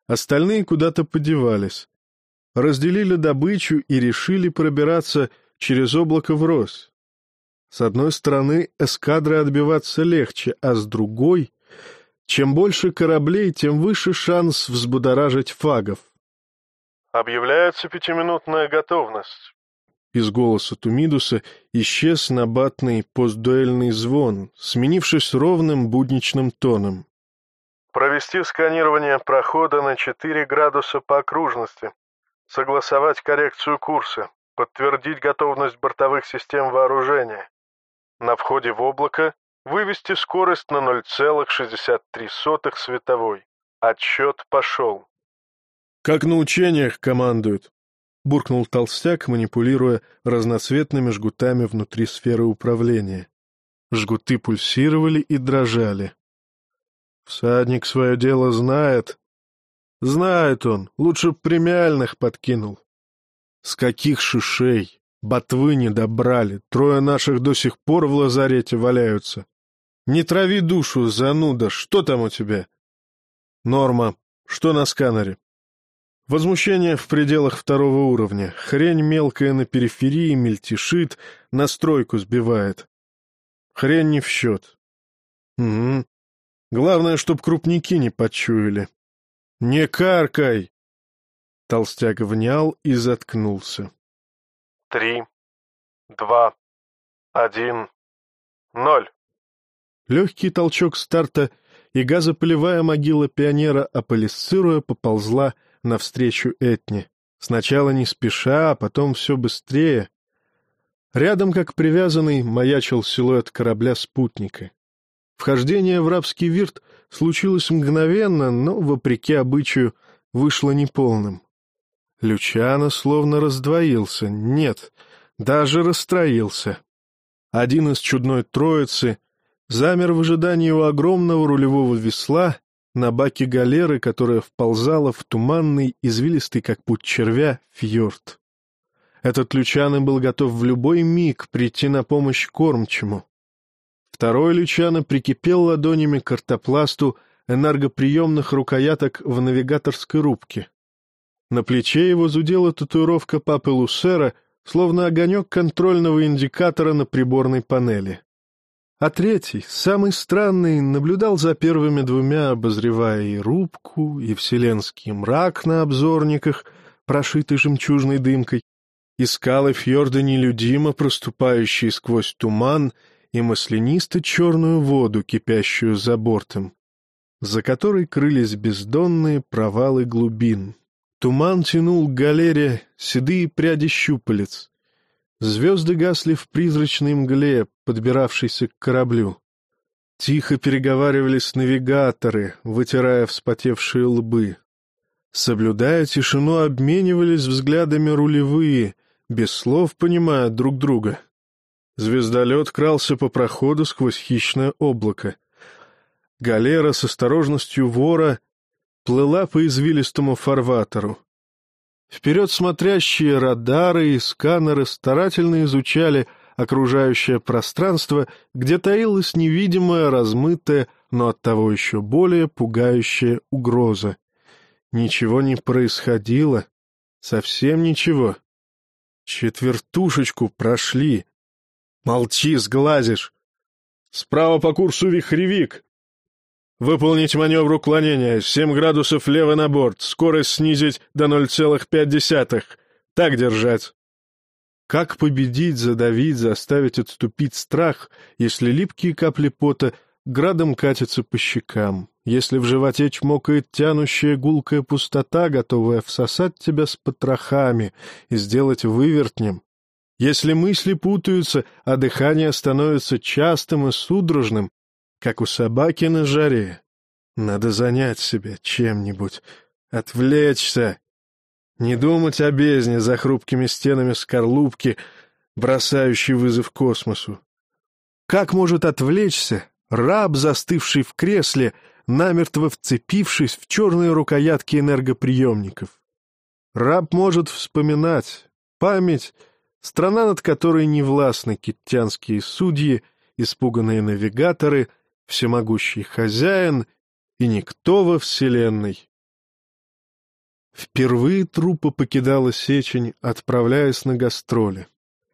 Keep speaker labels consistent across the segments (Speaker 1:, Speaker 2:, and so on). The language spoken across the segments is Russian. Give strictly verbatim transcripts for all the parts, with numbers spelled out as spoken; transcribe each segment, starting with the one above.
Speaker 1: Остальные куда-то подевались. Разделили добычу и решили пробираться через облако врозь. С одной стороны, эскадры отбиваться легче, а с другой, чем больше кораблей, тем выше шанс взбудоражить фагов. «Объявляется пятиминутная готовность». Из голоса Тумидуса исчез набатный постдуэльный звон, сменившись ровным будничным тоном. «Провести сканирование прохода на четыре градуса по окружности, согласовать коррекцию курса, подтвердить готовность бортовых систем вооружения. На входе в облако вывести скорость на ноль целых шестьдесят три сотых световой. Отсчет пошел». «Как на учениях командуют», — буркнул толстяк, манипулируя разноцветными жгутами внутри сферы управления. Жгуты пульсировали и дрожали. «Всадник свое дело знает». «Знает он, лучше б премиальных подкинул». «С каких шишей? Ботвы не добрали, трое наших до сих пор в лазарете валяются. Не трави душу, зануда, что там у тебя?» «Норма, что на сканере?» Возмущение в пределах второго уровня. Хрень мелкая на периферии мельтешит, настройку сбивает. Хрень не в счет. Угу. Главное, чтоб крупники не почуяли. «Не каркай!» Толстяк внял и заткнулся. «Три, два, один, ноль». Легкий толчок старта, и газопылевая могила пионера, аполисцируя, поползла навстречу Этне. Сначала не спеша, а потом все быстрее. Рядом, как привязанный, маячил силуэт корабля-спутника. Вхождение в рабский вирт случилось мгновенно, но, вопреки обычаю, вышло неполным. Лючано словно раздвоился, нет, даже расстроился. Один из чудной троицы замер в ожидании у огромного рулевого весла на баке галеры, которая вползала в туманный, извилистый, как путь червя, фьорд. Этот Лючано был готов в любой миг прийти на помощь кормчему. Второй Лючано прикипел ладонями к ортопласту энергоприемных рукояток в навигаторской рубке. На плече его зудела татуировка папы Лусера, словно огонек контрольного индикатора на приборной панели. А третий, самый странный, наблюдал за первыми двумя, обозревая и рубку, и вселенский мрак на обзорниках, прошитый жемчужной дымкой, и скалы фьорда нелюдимо проступающие сквозь туман, и маслянисто-черную воду, кипящую за бортом, за которой крылись бездонные провалы глубин. Туман тянул к галере седые пряди щупалец. Звезды гасли в призрачной мгле, подбиравшейся к кораблю. Тихо переговаривались навигаторы, вытирая вспотевшие лбы. Соблюдая тишину, обменивались взглядами рулевые, без слов понимая друг друга. Звездолет крался по проходу сквозь хищное облако. Галера с осторожностью вора плыла по извилистому фарватеру. Вперед смотрящие радары и сканеры старательно изучали окружающее пространство, где таилась невидимая, размытая, но оттого еще более пугающая угроза. Ничего не происходило. Совсем ничего. Четвертушечку прошли. Молчи, сглазишь. Справа по курсу вихревик. Выполнить маневр уклонения. Семь градусов влево на борт. Скорость снизить до ноль целых пять десятых. Так держать. Как победить, задавить, заставить отступить страх, если липкие капли пота градом катятся по щекам, если в животе чмокает тянущая гулкая пустота, готовая всосать тебя с потрохами и сделать вывертнем, если мысли путаются, а дыхание становится частым и судорожным, как у собаки на жаре. Надо занять себя чем-нибудь, отвлечься, не думать о бездне за хрупкими стенами скорлупки, бросающей вызов космосу. Как может отвлечься раб, застывший в кресле, намертво вцепившись в черные рукоятки энергоприемников? Раб может вспоминать. Память — страна, над которой не властны киттянские судьи, испуганные навигаторы, всемогущий хозяин и никто во вселенной. Впервые труппа покидала Сечень, отправляясь на гастроли.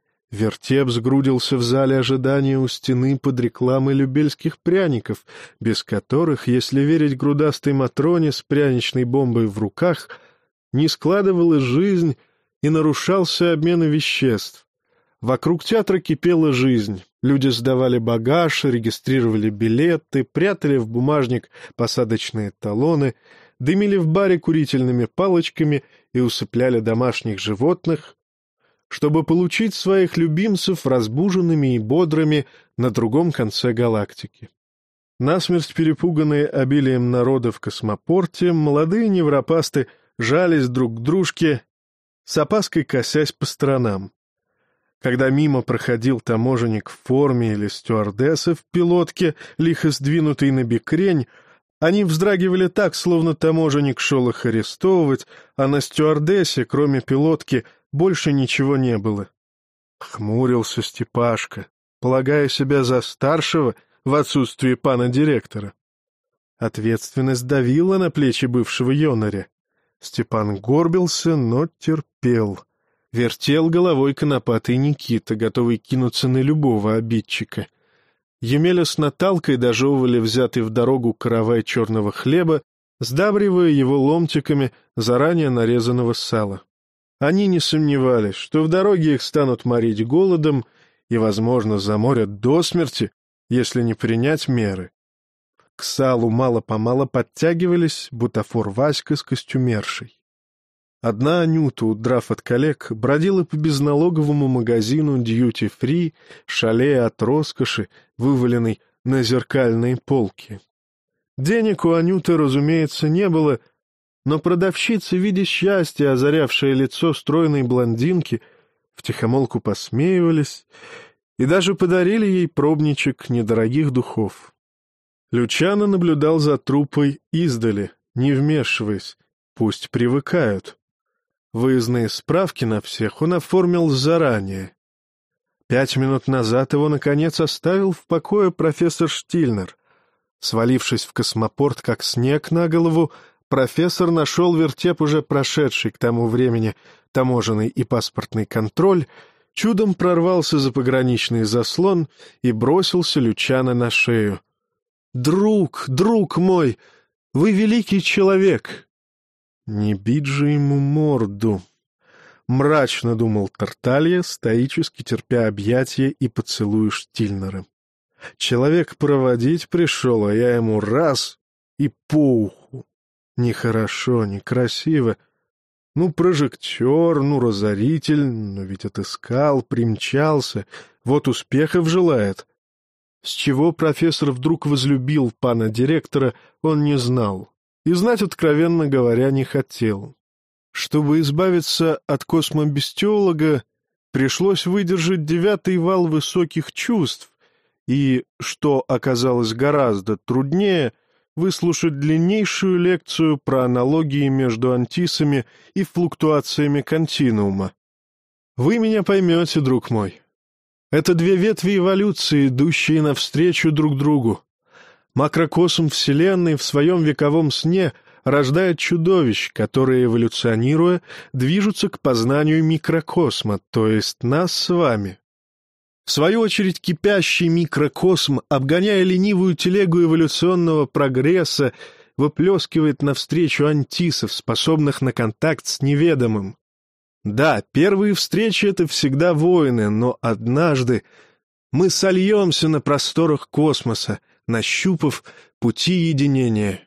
Speaker 1: Вертеп сгрудился в зале ожидания у стены под рекламой любельских пряников, без которых, если верить грудастой Матроне с пряничной бомбой в руках, не складывалась жизнь и нарушался обмен веществ. Вокруг театра кипела жизнь. Люди сдавали багаж, регистрировали билеты, прятали в бумажник посадочные талоны, дымили в баре курительными палочками и усыпляли домашних животных, чтобы получить своих любимцев разбуженными и бодрыми на другом конце галактики. Насмерть перепуганные обилием народа в космопорте, молодые невропасты жались друг к дружке, с опаской косясь по сторонам. Когда мимо проходил таможенник в форме или стюардесса в пилотке, лихо сдвинутый на бекрень, они вздрагивали так, словно таможенник шел их арестовывать, а на стюардессе, кроме пилотки, больше ничего не было. Хмурился Степашка, полагая себя за старшего в отсутствие пана директора. Ответственность давила на плечи бывшего юнаря. Степан горбился, но терпел. Вертел головой конопатый Никита, готовый кинуться на любого обидчика. Емеля с Наталкой дожевывали взятый в дорогу каравай черного хлеба, сдабривая его ломтиками заранее нарезанного сала. Они не сомневались, что в дороге их станут морить голодом и, возможно, заморят до смерти, если не принять меры. К салу мало-помало подтягивались бутафор Васька с костюмершей. Одна Анюта, удрав от коллег, бродила по безналоговому магазину дьюти-фри, шалея от роскоши, вываленной на зеркальные полки. Денег у Анюты, разумеется, не было, но продавщицы, видя счастье, озарявшее лицо стройной блондинки, втихомолку посмеивались и даже подарили ей пробничек недорогих духов. Лючано наблюдал за труппой издали, не вмешиваясь, пусть привыкают. Выездные справки на всех он оформил заранее. Пять минут назад его, наконец, оставил в покое профессор Штильнер. Свалившись в космопорт, как снег на голову, профессор нашел вертеп, уже прошедший к тому времени таможенный и паспортный контроль, чудом прорвался за пограничный заслон и бросился Лючано на шею. «Друг, друг мой, вы великий человек!» «Не бить же ему морду!» — мрачно думал Тарталья, стоически терпя объятия и поцелуи Штильнера. «Человек проводить пришел, а я ему раз — и по уху. Нехорошо, некрасиво. Ну, прожектор, ну, разоритель, но ведь отыскал, примчался, вот успехов желает». С чего профессор вдруг возлюбил пана директора, он не знал. И знать, откровенно говоря, не хотел. Чтобы избавиться от космобестиолога, пришлось выдержать девятый вал высоких чувств и, что оказалось гораздо труднее, выслушать длиннейшую лекцию про аналогии между антисами и флуктуациями континуума. Вы меня поймете, друг мой. Это две ветви эволюции, идущие навстречу друг другу. Макрокосм Вселенной в своем вековом сне рождает чудовищ, которые, эволюционируя, движутся к познанию микрокосма, то есть нас с вами. В свою очередь, кипящий микрокосм, обгоняя ленивую телегу эволюционного прогресса, выплескивает навстречу антисов, способных на контакт с неведомым. Да, первые встречи — это всегда войны, но однажды мы сольемся на просторах космоса, нащупав пути единения.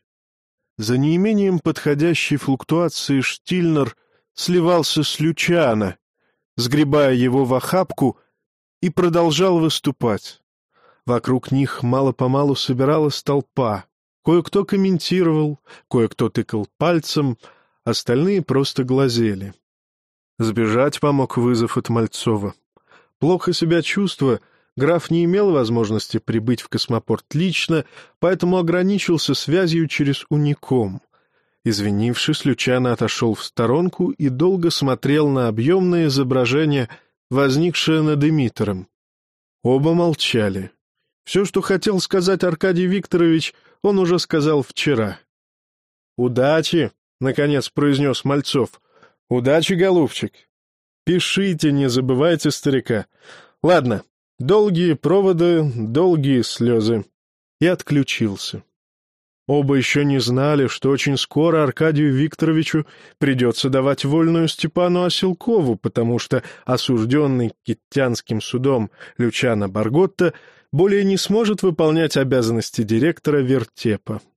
Speaker 1: За неимением подходящей флуктуации Штильнер сливался с Лючано, сгребая его в охапку, и продолжал выступать. Вокруг них мало-помалу собиралась толпа. Кое-кто комментировал, кое-кто тыкал пальцем, остальные просто глазели. Сбежать помог вызов от Мальцова. Плохо себя чувствуя, граф не имел возможности прибыть в космопорт лично, поэтому ограничился связью через уником. Извинившись, Лючано отошел в сторонку и долго смотрел на объемное изображение, возникшее над эмиттером. Оба молчали. Все, что хотел сказать Аркадий Викторович, он уже сказал вчера. «Удачи!» — наконец произнес Мальцов. — Удачи, голубчик. Пишите, не забывайте старика. Ладно, долгие проводы, долгие слезы. И отключился. Оба еще не знали, что очень скоро Аркадию Викторовичу придется давать вольную Степану Оселкову, потому что осужденный Киттянским судом Лючано Барготта более не сможет выполнять обязанности директора вертепа.